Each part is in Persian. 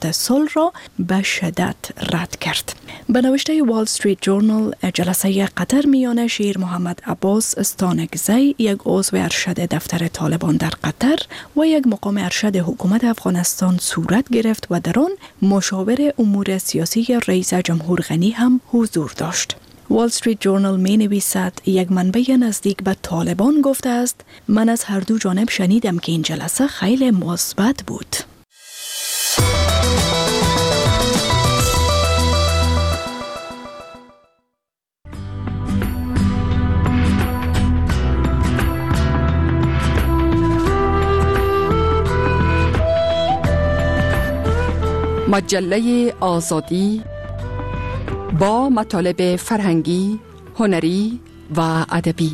صلح را به شدت رد کرد. به نوشته وال استریت جورنال، جلسه قطر میان شیر محمد عباس استانکزی، یک عضو ارشد دفتر طالبان در قطر و یک مقام ارشد حکومت افغانستان صورت گرفت و در آن مشاور امور سیاسی رئیس جمهور غنی هم حضور داشت. وال استریت جورنال می نویسد یک منبع نزدیک به طالبان گفته است: من از هر دو جانب شنیدم که این جلسه خیلی مثبت بود. مجله آزادی با مطالب فرهنگی، هنری و ادبی.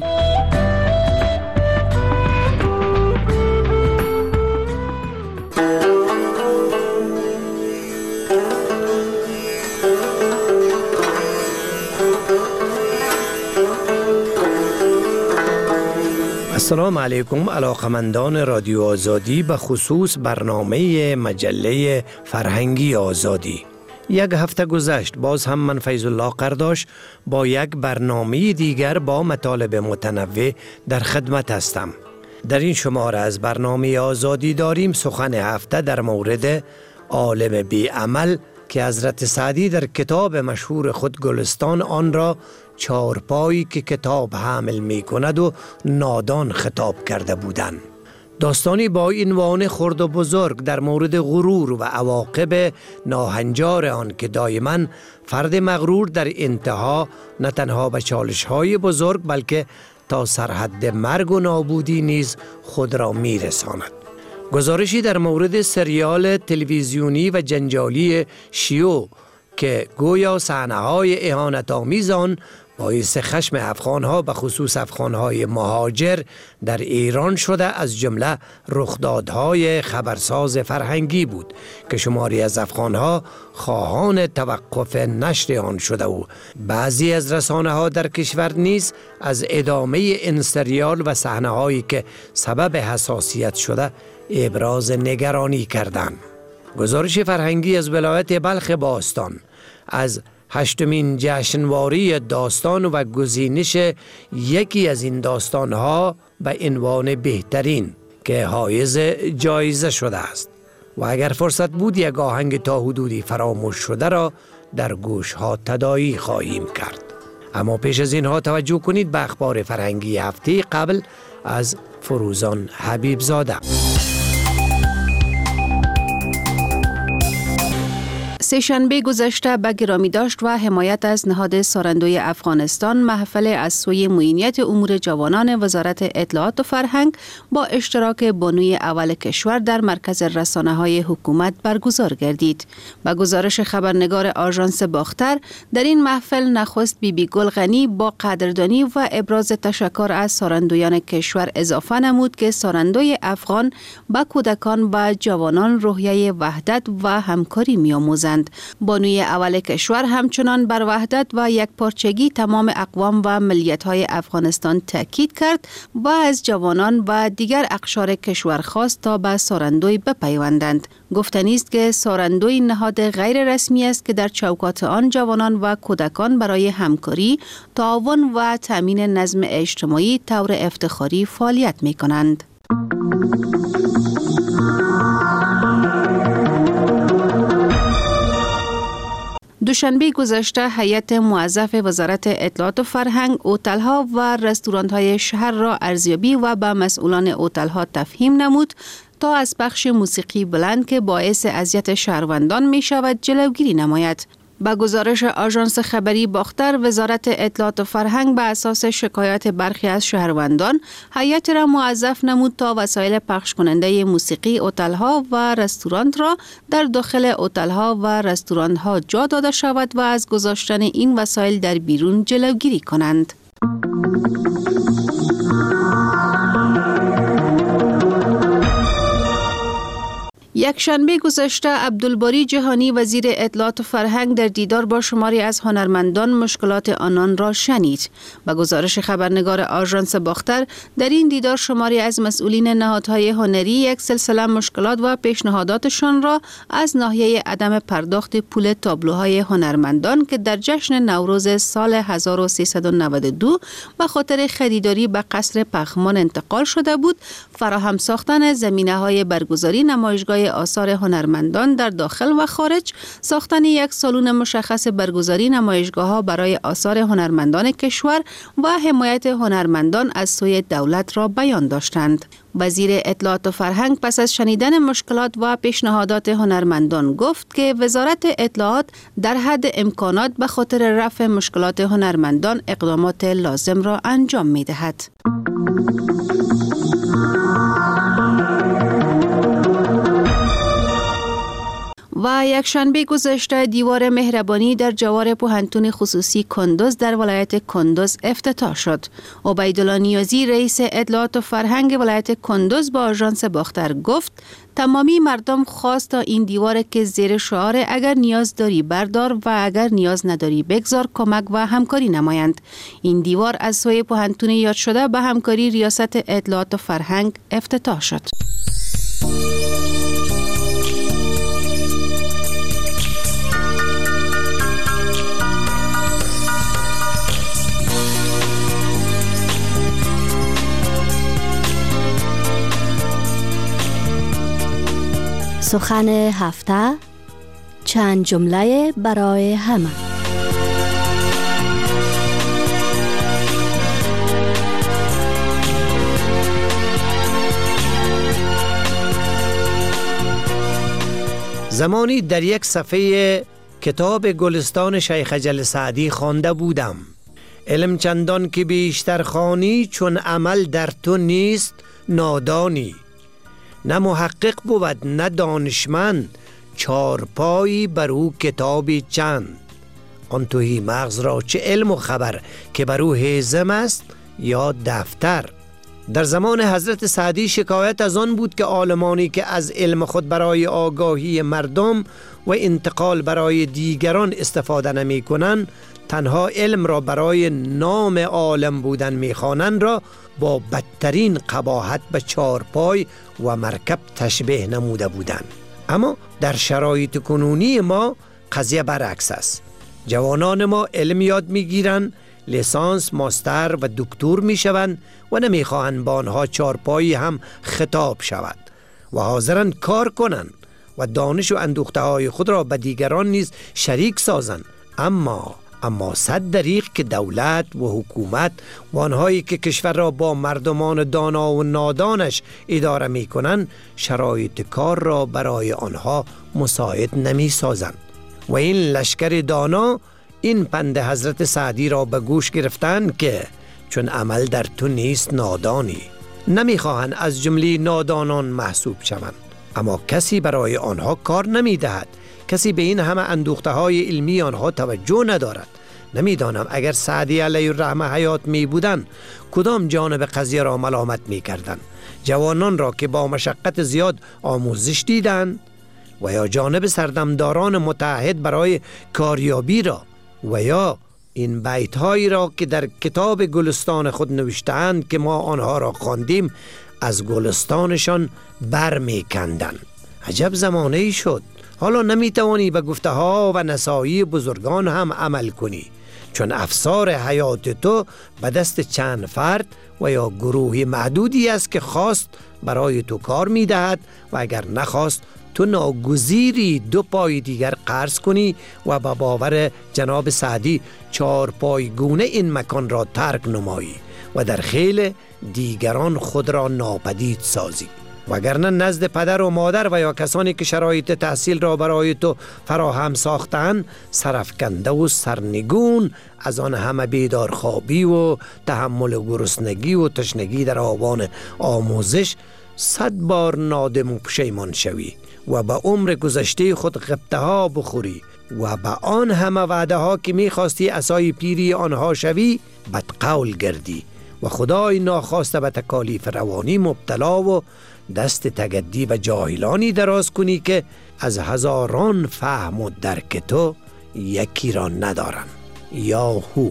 السلام علیکم علاقمندان رادیو آزادی، به خصوص برنامه مجله فرهنگی آزادی. یک هفته گذشت، باز هم من فیض الله قرداش با یک برنامه دیگر با مطالب متنوع در خدمت هستم. در این شماره از برنامه آزادی داریم سخن هفته در مورد عالم بی عمل که حضرت سعدی در کتاب مشهور خود گلستان آن را چارپایی که کتاب حامل می کند و نادان خطاب کرده بودند. داستانی با عنوان خرد و بزرگ در مورد غرور و عواقب ناهنجار آن که دائما فرد مغرور در انتها نه تنها به چالش‌های بزرگ بلکه تا سرحد مرگ و نابودی نیز خود را می رساند. گزارشی در مورد سریال تلویزیونی و جنجالی شیو که گویا صحنه‌های اهانت‌آمیز آن باعث خشم افغان‌ها به خصوص افغان‌های مهاجر در ایران شده، از جمله رخدادهای خبرساز فرهنگی بود که شماری از افغان‌ها خواهان توقف نشر آن شده و بعضی از رسانه‌ها در کشور نیز از ادامه این سریال و صحنه‌هایی که سبب حساسیت شده ابراز نگرانی کردند. گزارش فرهنگی از ولایت بلخ باستان از 8مین جشنواره داستان و گزینش یکی از این داستانها به عنوان بهترین که حایز جایزه شده است و اگر فرصت بود یک آهنگ تا حدودی فراموش شده را در گوشها تداعی خواهیم کرد. اما پیش از اینها توجه کنید به اخبار فرهنگی هفته قبل از فروزان حبیب زاده. سه‌شنبه گذشته به گرامی داشت و حمایت از نهاد سارندوی افغانستان محفل از سوی معینیت امور جوانان وزارت اطلاعات و فرهنگ با اشتراک بانوی اول کشور در مرکز رسانه‌های حکومت برگزار گردید. به گزارش خبرنگار آژانس باختر، در این محفل نخست بیبی گل غنی با قدردانی و ابراز تشکر از سارندویان کشور اضافه نمود که سارندوی افغان به کودکان و جوانان روحیه وحدت و همکاری می‌آموزند. بانوی اول کشور همچنان بر وحدت و یکپارچگی تمام اقوام و ملیت‌های افغانستان تاکید کرد و از جوانان و دیگر اقشار کشور خواست تا به سارندوی بپیوندند. گفتنی است که سارندوی نهاد غیر رسمی است که در چوکات آن جوانان و کودکان برای همکاری، تعاون و تامین نظم اجتماعی طور افتخاری فعالیت می‌کنند. دوشنبه گذشته هیئت موظف وزارت اطلاعات و فرهنگ هتل‌ها و رستوران‌های شهر را ارزیابی و به مسئولان هتل‌ها تفهیم نمود تا از پخش موسیقی بلند که باعث اذیت شهروندان می شود جلوگیری نماید. با گزارش آژانس خبری باختر، وزارت اطلاعات و فرهنگ به اساس شکایات برخی از شهروندان هیئت را موظف نمود تا وسایل پخش کننده موسیقی هتل‌ها و رستوران را در داخل هتل‌ها و رستوران‌ها جا داده شود و از گذاشتن این وسایل در بیرون جلوگیری کنند. یک شنبه گذشته عبدالباری جهانی وزیر اطلاعات و فرهنگ در دیدار با شماری از هنرمندان مشکلات آنان را شنید. به گزارش خبرنگار آژانس باختر، در این دیدار شماری از مسئولین نهادهای هنری یک سلسله مشکلات و پیشنهاداتشان را از ناحیه عدم پرداخت پول تابلوهای هنرمندان که در جشن نوروز سال 1392 به خاطر خریداری به قصر پغمان انتقال شده بود، فراهم ساختن زمینه‌های برگزاری نمایشگاه آثار هنرمندان در داخل و خارج، ساختن یک سالن مشخص برگزاری نمایشگاه‌ها برای آثار هنرمندان کشور و حمایت هنرمندان از سوی دولت را بیان داشتند. وزیر اطلاعات و فرهنگ پس از شنیدن مشکلات و پیشنهادات هنرمندان گفت که وزارت اطلاعات در حد امکانات به خاطر رفع مشکلات هنرمندان اقدامات لازم را انجام می‌دهد. و یک شنبه گذشته دیوار مهربانی در جوار پوهنتون خصوصی کندوز در ولایت کندوز افتتاح شد. عبیدالله نیازی رئیس اطلاعات و فرهنگ ولایت کندوز با آژانس باختر گفت تمامی مردم خواست تا این دیوار که زیر شعار اگر نیاز داری بردار و اگر نیاز نداری بگذار کمک و همکاری نمایند. این دیوار از سوی پوهنتون یاد شده به همکاری ریاست اطلاعات و فرهنگ افتتاح شد. سخن هفته، چند جمله برای همه. زمانی در یک صفحه کتاب گلستان شیخ اجل سعدی خوانده بودم: علم چندان که بیشتر خوانی چون عمل در تو نیست نادانی، نه محقق بود نه دانشمند، چارپایی بر او کتابی چند. آن توهی مغز را چه علم و خبر که بر او هیزم است یا دفتر. در زمان حضرت سعدی شکایت از آن بود که عالمانی که از علم خود برای آگاهی مردم و انتقال برای دیگران استفاده نمی کنند، تنها علم را برای نام عالم بودن میخوانند را با بدترین قباحت به چارپای و مرکب تشبیه نموده بودند. اما در شرایط کنونی ما قضیه برعکس است. جوانان ما علم یاد میگیرند، لیسانس، ماستر و دکتر میشوند و نمیخواهند با آنها چارپایی هم خطاب شود و حاضرند کار کنند و دانش و اندوخته های خود را به دیگران نیز شریک سازند. اما صد دریغ که دولت و حکومت و آنهایی که کشور را با مردمان دانا و نادانش اداره می کنند شرایط کار را برای آنها مساعد نمی سازند. و این لشکر دانا این پند حضرت سعدی را به گوش گرفتند که چون عمل در تو نیست نادانی، نمی خواهند از جمله نادانان محسوب شوند. اما کسی برای آنها کار نمی دهد. کسی به این همه اندوخته های علمی آنها توجه ندارد. نمیدانم اگر سعدی علیه الرحمه حیات می بودند کدام جانب قضیه را ملامت می کردند؟ جوانان را که با مشقت زیاد آموزش دیدند و یا جانب سردمداران متعهد برای کاریابی را و یا این بیت‌هایی را که در کتاب گلستان خود نوشته‌اند که ما آنها را خواندیم از گلستانشان بر می کندند. عجب زمانه‌ای شد. حالا نمیتوانی به گفته ها و نصایح بزرگان هم عمل کنی، چون افسار حیات تو به دست چند فرد و یا گروهی معدودی است که خواست برای تو کار میدهد و اگر نخواست تو ناگزیری دو پای دیگر قرض کنی و به باور جناب سعدی چار پایگونه این مکان را ترک نمایی و در خیل دیگران خود را ناپدید سازی. وگرنه نزد پدر و مادر و یا کسانی که شرایط تحصیل را برای تو فراهم ساختند سرفکنده و سرنگون از آن همه بیدارخوابی و تحمل گرسنگی و تشنگی در آوان آموزش 100 بار نادم و پشیمان شوی و به عمر گذشته خود غبطه ها بخوری و به آن همه وعده ها که میخواستی عصای پیری آنها شوی بدقول گردی و خدای ناخواسته به تکالیف روانی مبتلا و دست تگدی و جاهلانی دراز کنی که از هزاران فهم و درک تو یکی را ندارن. یا هو.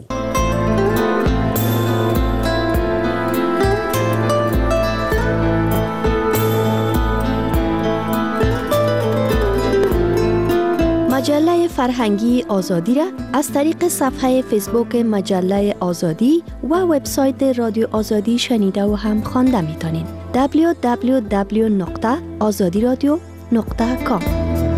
مجله فرهنگی آزادی را از طریق صفحه فیسبوک مجله آزادی و وبسایت رادیو آزادی شنیده و هم خوانده میتونین. www.azadiradio.com.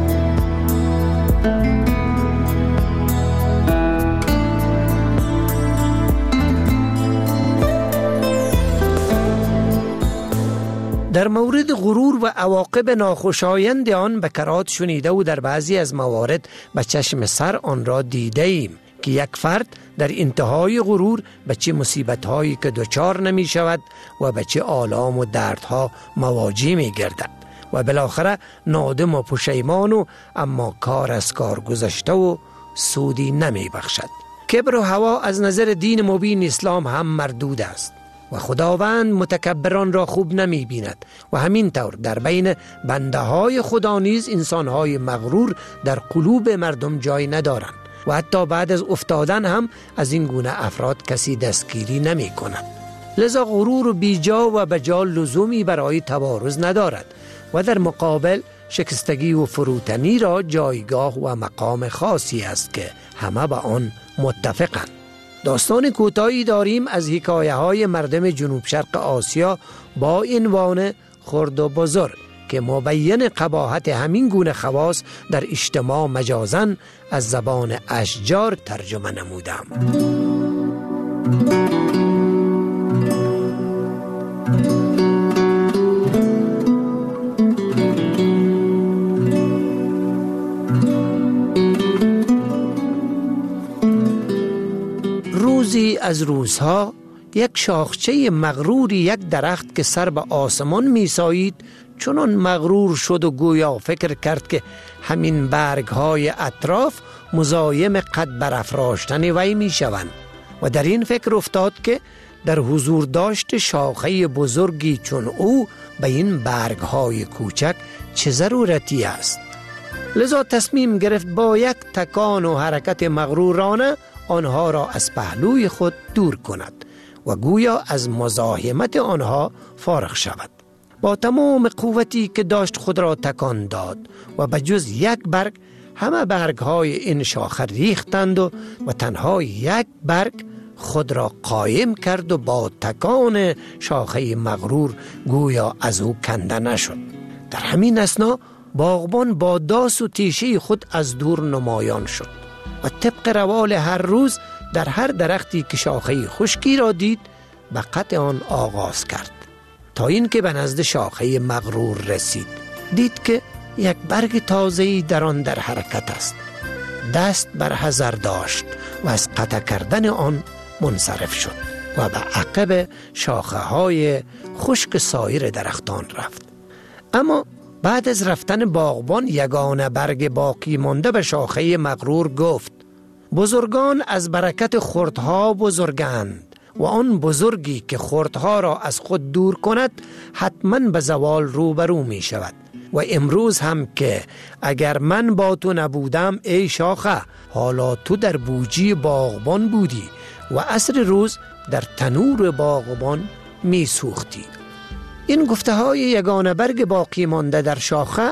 در مورد غرور و عواقب ناخوشایند آن بکرات شنیده و در بعضی از موارد به چشم سر آن را دیده ایم که یک فرد در انتهای غرور به چه مصیبت‌هایی که دچار نمی شود و به چه آلام و دردها مواجه می گردد و بالاخره نادم و پشیمان و اما کار از کار گذشته و سودی نمی بخشد. کبر و هوا از نظر دین مبین اسلام هم مردود است و خداوند متکبران را خوب نمی بیند و همین طور در بین بنده های خدا نیز انسان های مغرور در قلوب مردم جای ندارند و حتی بعد از افتادن هم از این گونه افراد کسی دستگیری نمی کند. لذا غرور و بیجا و بجا لزومی برای تبارز ندارد و در مقابل شکستگی و فروتنی را جایگاه و مقام خاصی است که همه با آن متفقند. داستان کوتاهی داریم از حکایه های مردم جنوب شرق آسیا با عنوان خرد و بزرگ که مبین قباحت همین گونه خواص در اجتماع مجازن از زبان اشجار ترجمه نمودم. روزی از روزها یک شاخچه مغروری یک درخت که سر به آسمان میسایید چنان مغرور شد و گویا فکر کرد که همین برگ‌های اطراف مزایم قد برافراشتن وی میشوند و در این فکر افتاد که در حضور داشت شاخه بزرگی چون او به این برگ‌های کوچک چه ضرورتی است. لذا تصمیم گرفت با یک تکان و حرکت مغرورانه آنها را از پهلوی خود دور کند و گویا از مزاحمت آنها فارغ شود. با تمام قوتی که داشت خود را تکان داد و بجز یک برگ همه برگ‌های این شاخه ریختند و تنها یک برگ خود را قایم کرد و با تکان شاخه مغرور گویا از او کنده نشد. در همین اثنا باغبان با داس و تیشه خود از دور نمایان شد و طبق روال هر روز در هر درختی که شاخه خشکی را دید به قطع آن آغاز کرد تا این که به نزد شاخه مغرور رسید. دید که یک برگ تازه‌ای در آن در حرکت است. دست بر حذر داشت و از قطع کردن آن منصرف شد و به عقب شاخه های خشک سایر درختان رفت. اما بعد از رفتن باغبان یگانه برگ باقی مانده به شاخه مغرور گفت: بزرگان از برکت خردها بزرگند و آن بزرگی که خردها را از خود دور کند حتما به زوال روبرو می شود. و امروز هم که اگر من با تو نبودم ای شاخه، حالا تو در بوجی باغبان بودی و عصر روز در تنور باغبان می سوختی. این گفته های یگانه برگ باقی مانده در شاخه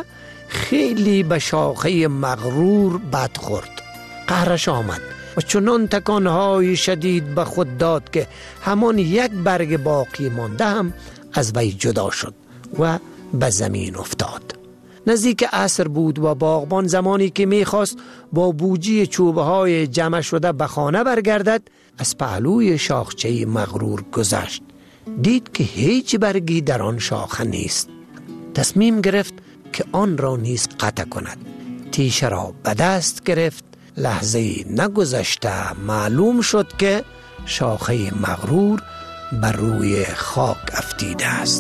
خیلی به شاخه مغرور بد خورد. قهرش آمد و چنان تکانهای شدید به خود داد که همان یک برگ باقی مانده هم از وی جدا شد و به زمین افتاد. نزدیک عصر بود و باغبان زمانی که میخواست با بوجی چوبه های جمع شده به خانه برگردد از پهلوی شاخچه مغرور گذشت. دید که هیچ برگی در آن شاخه نیست. تصمیم گرفت که آن را نیز قطع کند. تیشه را به دست گرفت. لحظه نگذشته معلوم شد که شاخه مغرور بر روی خاک افتیده است.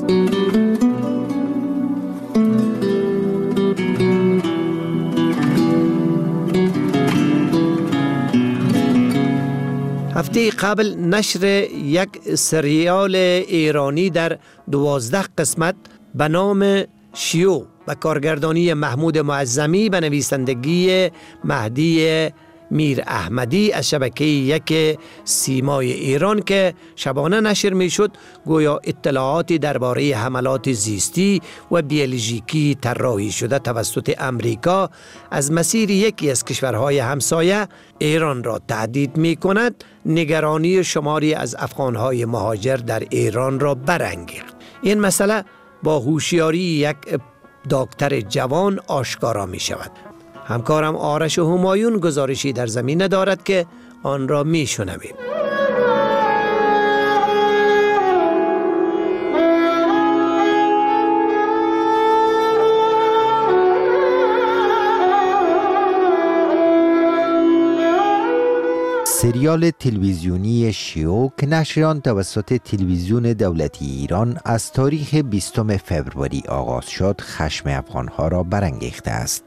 هفته قبل نشر یک سریال ایرانی در 12 قسمت به نام شیو و کارگردانی محمود معظمی به نویسندگی مهدی میر احمدی از شبکه یک سیمای ایران که شبانه نشر می شد، گویا اطلاعاتی درباره حملات زیستی و بیولوژیکی طراحی شده توسط امریکا از مسیر یکی از کشورهای همسایه ایران را تهدید می کند، نگرانی شماری از افغانهای مهاجر در ایران را برانگیخت. این مسئله با هوشیاری یک دکتر جوان آشکارا می شود. همکارم آرش همایون گزارشی در زمینه دارد که آن را می شنویم. سریال تلویزیونی شیو که نشر آن توسط تلویزیون دولتی ایران از تاریخ 20 فوریه آغاز شد، خشم افغانها را برانگیخته است.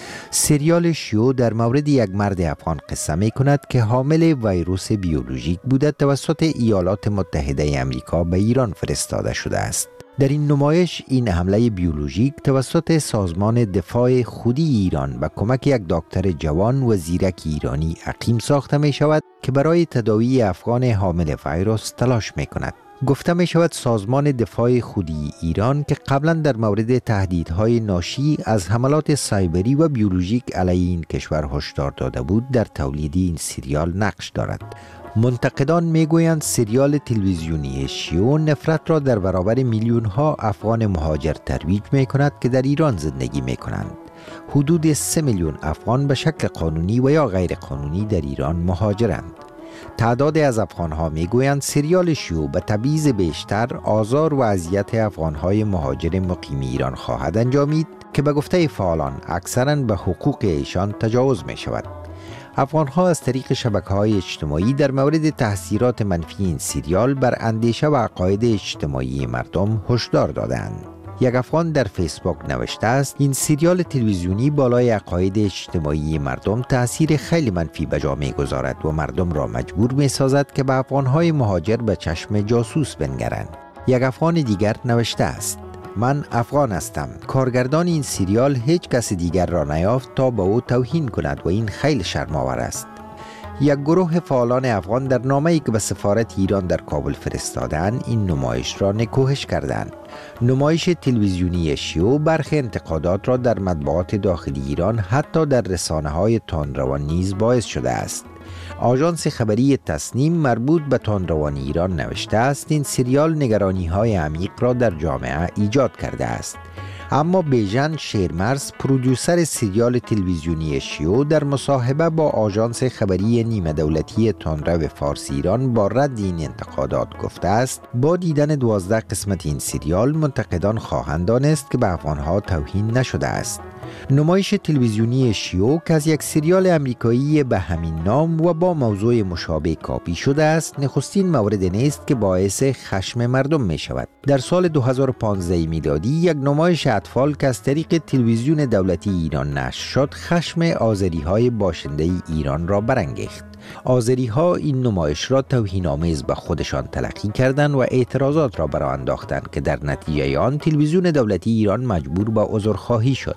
سریال شیو در مورد یک مرد افغان قصه می کند که حامل ویروس بیولوژیک بوده توسط ایالات متحده آمریکا به ایران فرستاده شده است. در این نمایش این حمله بیولوژیک توسط سازمان دفاع خودی ایران به کمک یک دکتر جوان و زیرک ایرانی عقیم ساخته می شود که برای تداوی افغان حامل ویروس تلاش می کند. گفته می شود سازمان دفاع خودی ایران که قبلا در مورد تهدیدهای ناشی از حملات سایبری و بیولوژیک علیه این کشور هشدار داده بود، در تولید این سریال نقش دارد. منتقدان میگویند سریال تلویزیونی شیو نفرت را در برابر میلیون ها افغان مهاجر ترویج می کند که در ایران زندگی می کنند. حدود 3 میلیون افغان به شکل قانونی و یا غیر قانونی در ایران مهاجرند. تعداد از افغانها میگویند سریال شیو به تبعیض بیشتر، آزار و اذیت افغانهای مهاجر مقیم ایران خواهد انجامید که به گفته فعالان اکثراً به حقوق ایشان تجاوز می شود. افغانها از طریق شبکه‌های اجتماعی در مورد تاثیرات منفی این سریال بر اندیشه و عقاید اجتماعی مردم هشدار دادند. یک افغان در فیسبوک نوشته است این سریال تلویزیونی بالای عقاید اجتماعی مردم تأثیر خیلی منفی به جا می‌گذارد و مردم را مجبور می‌سازد که به افغان‌های مهاجر به چشم جاسوس بنگرند. یک افغان دیگر نوشته است من افغان هستم. کارگردان این سریال هیچ کس دیگر را نیافت تا به او توهین کند و این خیلی شرم‌آور است. یک گروه فعالان افغان در نامه‌ای که به سفارت ایران در کابل فرستادند این نمایش را نکوهش کردند. نمایش تلویزیونی شیو برخی انتقادات را در مطبوعات داخلی ایران حتی در رسانه‌های تندروان نیز باعث شده است. آژانس خبری تصنیم مربوط به تندروان ایران نوشته است این سریال نگرانی‌های عمیق را در جامعه ایجاد کرده است. اما بیژن شیرمرز پرودوسر سریال تلویزیونی شیو در مصاحبه با آژانس خبری نیمه دولتی تندرو فارسی ایران با رد این انتقادات گفته است با دیدن 12 قسمت این سریال منتقدان خواهند دانست که به افغانها توهین نشده است. نمایش تلویزیونی شیو که از یک سریال امریکایی به همین نام و با موضوع مشابه کاپی شده است نخستین مورد نیست که باعث خشم مردم می شود. در سال 2015 میلادی یک نمایش اطفال که از طریق تلویزیون دولتی ایران نشر شد خشم آذری‌های باشنده ایران را برانگیخت. آذری‌ها این نمایش را توهین‌آمیز به خودشان تلقی کردند و اعتراضات را برآورده انداختند که در نتیجه آن تلویزیون دولتی ایران مجبور به عذرخواهی شد.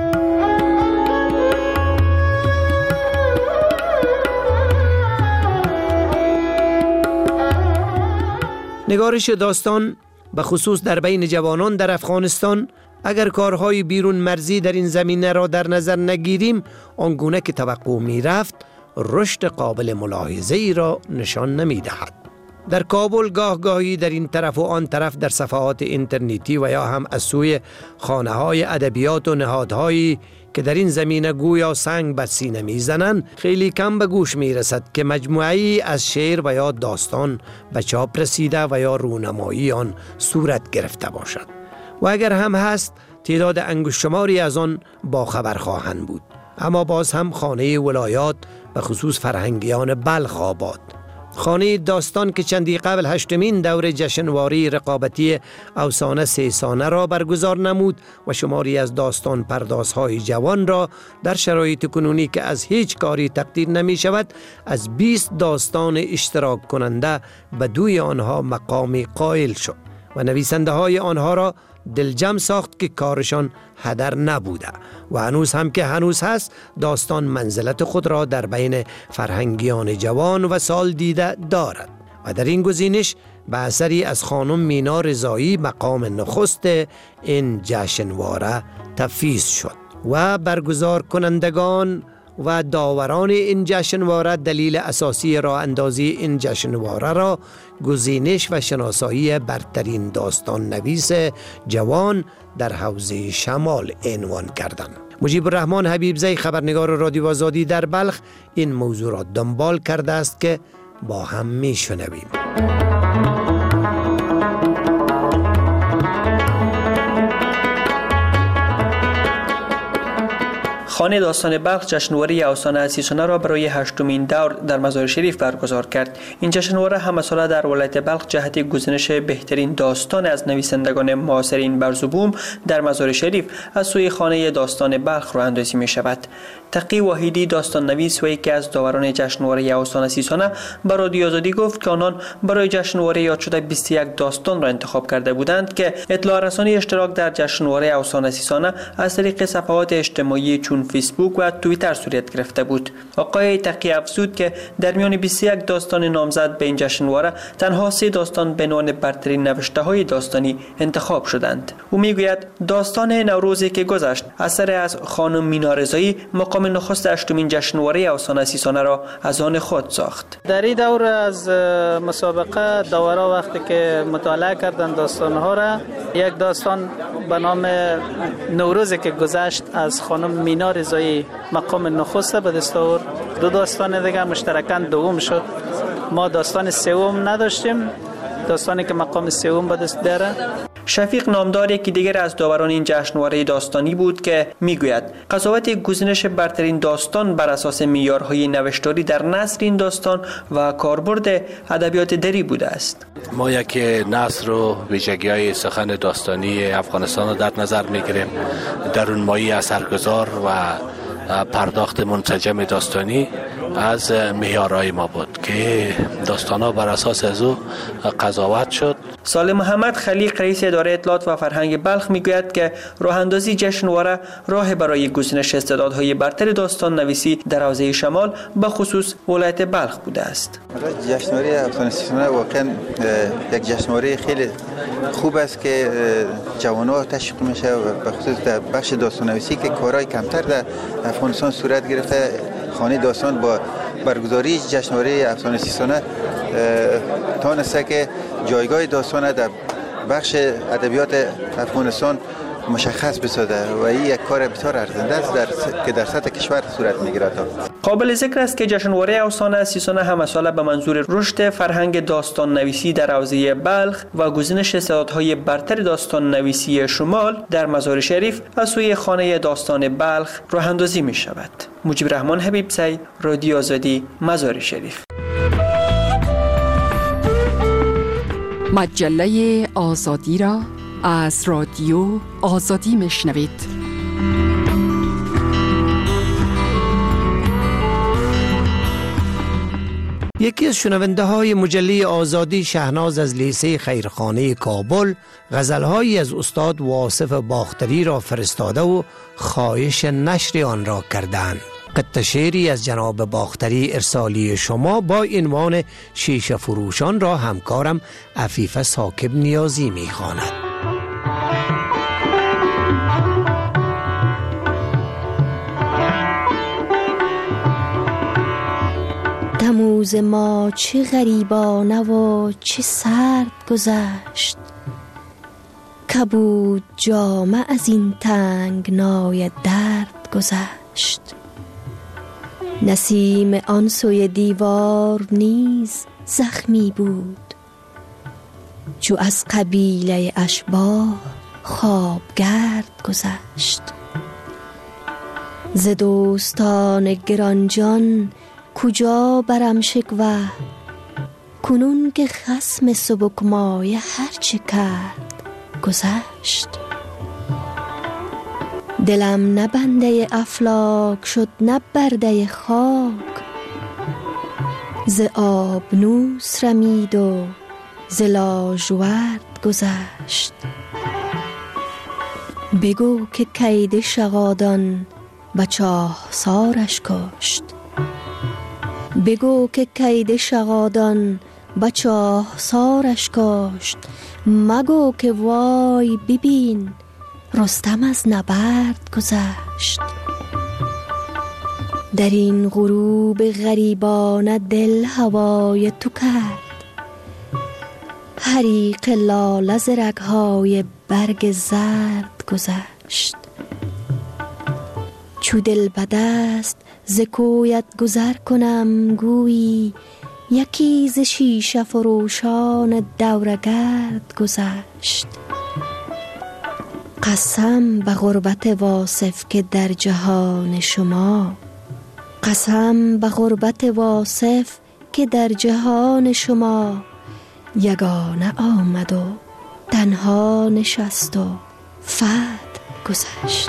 نگارش داستان به خصوص در بین جوانان در افغانستان اگر کارهای بیرون مرزی در این زمینه را در نظر نگیریم آنگونه که توقع می رفت رشد قابل ملاحظه ای را نشان نمی دهد. در کابل گاهی در این طرف و آن طرف در صفحات اینترنتی و یا هم از سوی خانه‌های ادبیات و نهادهایی که در این زمینه گویا سنگ بر سینه میزنند خیلی کم به گوش میرسد که مجموعه‌ای از شعر و یا داستان به چاپ رسیده و یا رونمایی آن صورت گرفته باشد و اگر هم هست تعداد انگشت‌شماری از آن باخبر خواهند بود. اما باز هم خانه ولایات به خصوص فرهنگیان بلخ آباد خانه داستان که چندی قبل 8مین دور جشنواره رقابتی افسانه 3 سانه را برگزار نمود و شماری از داستان پردازهای جوان را در شرایط کنونی که از هیچ کاری تقدیر نمی شود از 20 داستان اشتراک کننده به دوی آنها مقامی قائل شد و نویسنده های آنها را دلجم ساخت که کارشان هدر نبوده و هنوز هم که هنوز هست داستان منزلت خود را در بین فرهنگیان جوان و سال دیده دارد و در این گزینش به اثری از خانم مینا رضایی مقام نخست این جشنواره تفویض شد و برگزار کنندگان و داوران این جشنواره دلیل اساسی راه اندازی این جشنواره را گزینش و شناسایی برترین داستان نویس جوان در حوزه شمال عنوان کردند. مجیب الرحمن حبیبزی خبرنگار رادیو آزادی در بلخ این موضوع را دنبال کرده است که با هم میشنویم. خانه داستان بلخ جشنواره افسانه 30 سانه را برای 8مین دور در مزار شریف برگزار کرد. این جشنواره همه ساله در ولایت بلخ جهت گزینش بهترین داستان از نویسندگان معاصرین برزبوم در مزار شریف از سوی خانه داستان بلخ راه اندازی می شود. تقی واحدی داستان نویس و یکی از داوران جشنواره افسانه 30 سانه به رادیو آزادی گفت که آنان برای جشنواره یاد شده 21 داستان را انتخاب کرده بودند که اطلاع رسانی اشتراک در جشنواره افسانه 30 سانه از طریق صفحات اجتماعی چون فیسبوک و توییتر صورت گرفته بود. آقای تقی افزود که در میان 21 داستان نامزد به این جشنواره تنها 3 داستان به عنوان برترین نوشته‌های داستانی انتخاب شدند. او میگوید داستان نوروزی که گذشت اثر از خانم مینا رضایی مقام نخست 8مین جشنواره افسانه 30 سانه را از آن خود ساخت. در این دور از مسابقه داورا وقتی که مطالعه کردن داستان‌ها را یک داستان به نام نوروزی که گذشت از خانم مینا رضایی مقام نخست به دست آورد. 2 داستان دیگه مشترکاً دوم شد. ما داستان سوم نداشتیم، داستانی که مقام سوم به دست بیاره. شفیق نامدار یکی دیگر از داوران این جشنواره داستانی بود که میگوید قضاوت گزینش برترین داستان بر اساس معیارهای نوشتاری در نثر این داستان و کاربرد ادبیات دری بوده است. ما یک نثر و ویژگی‌های سخن داستانی افغانستان را در نظر میگیریم. درونمایی اثرگذار و پرداخت منسجم داستانی از معیارهای ما بود که داستان‌ها بر اساس از او قضاوت شد. صالح محمد خلیق رئیس اداره اطلاعات و فرهنگ بلخ میگوید که راه اندازی جشنواره راه برای گزینش استعدادهای برتر داستان نویسی در حوزه شمال به خصوص ولایت بلخ بوده است. جشنواره افسانه 30 سانه واقعا یک جشنواره خیلی خوب است که جوان‌ها تشویق میشه و به خصوص در بخش داستان نویسی که کارهای کمتر در افغانستان صورت گرفته. خانه داستان با برگزاری جشنواره افسانه 30 سانه تانسته که جایگاه داستان در بخش ادبیات افغانستان مشخص بسازه و این یک کار بسیار ارزنده است که در سطح کشور صورت میگیرد. قابل ذکر است که جشنواره افسانه 30 سانه همه ساله به منظور رشد فرهنگ داستان نویسی در حوزه بلخ و گزینش استعدادهای برتر داستان نویسی شمال در مزار شریف از سوی خانه داستان بلخ راه اندازی می شود. مجیب الرحمن حبیبزی، رادیو آزادی، مزار شریف. مجله آزادی را از رادیو آزادی میشنوید. یکی از شنونده های مجله آزادی شهناز از لیسه خیرخانه کابل غزلهایی از استاد واصف باختری را فرستاده و خواهش نشر آن را کردند. قطعه شعری از جناب باختری ارسالی شما با عنوان شیشه فروشان را همکارم عفیفه ثاقب نیازی می‌خواند. تموز ما چه غریبانه و چه سرد گذشت، کبود جامه از این تنگنای درد گذشت. نسیم آن سوی دیوار نیز زخمی بود، چو از قبیله اشباح خوابگرد گذشت. ز دوستان گرانجان کجا برم شکوه، کنون که خصم سبک مایه هرچه کرد گذشت. دلم نه بنده افلاک شد نه برده خاک، ز آبنوس رمید و ز لاژورد گذشت. بگو که کید شغادان به چاهسارش کشت، بگو که کید شغادان به چاهسارش کشت. مگو که وای ببین رستم از نبرد گذشت. در این غروب غریبانه دل هوای تو کرد، حریق لاله ز رگ‌های برگ زرد گذشت. چو دل به دست ز کویت گذر کنم گویی، یکی ز شیشه فروشان دورگرد گذشت. قسم به غربت واصف که در جهان شما، قسم به غربت واصف که در جهان شما، یگانه آمد و تنها نشست و فرد گذشت.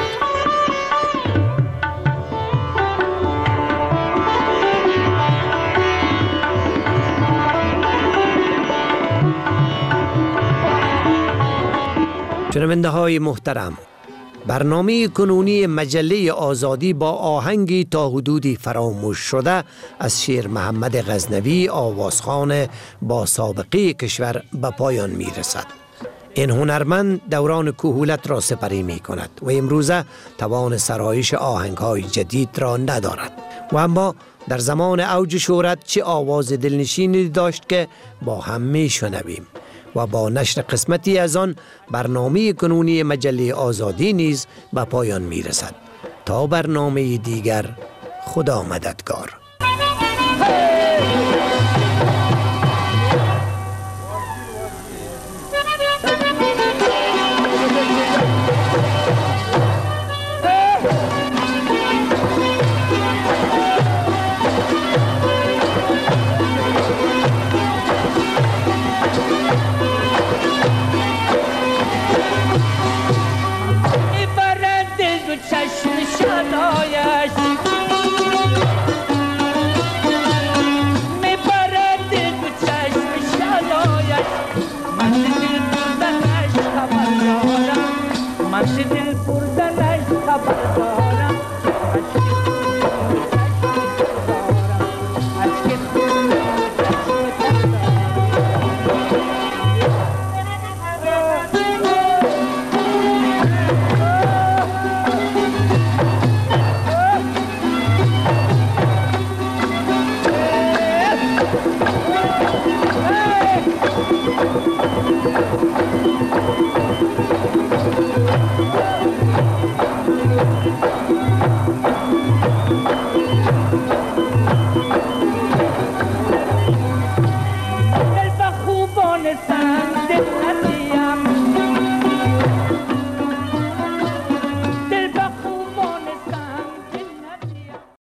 شنونده های محترم، برنامه کنونی مجله آزادی با آهنگی تا حدودی فراموش شده از شیر محمد غزنوی، آوازخوان با سابقه کشور، به پایان می رسد. این هنرمند دوران کهولت را سپری می کند و امروزه توان سرایش آهنگ های جدید را ندارد و اما در زمان اوج شهرت چه آواز دلنشینی داشت که با هم می شنویم. و با نشر قسمتی از آن برنامه کنونی مجله آزادی نیز به پایان می رسد. تا برنامه دیگر، خدا مددگار.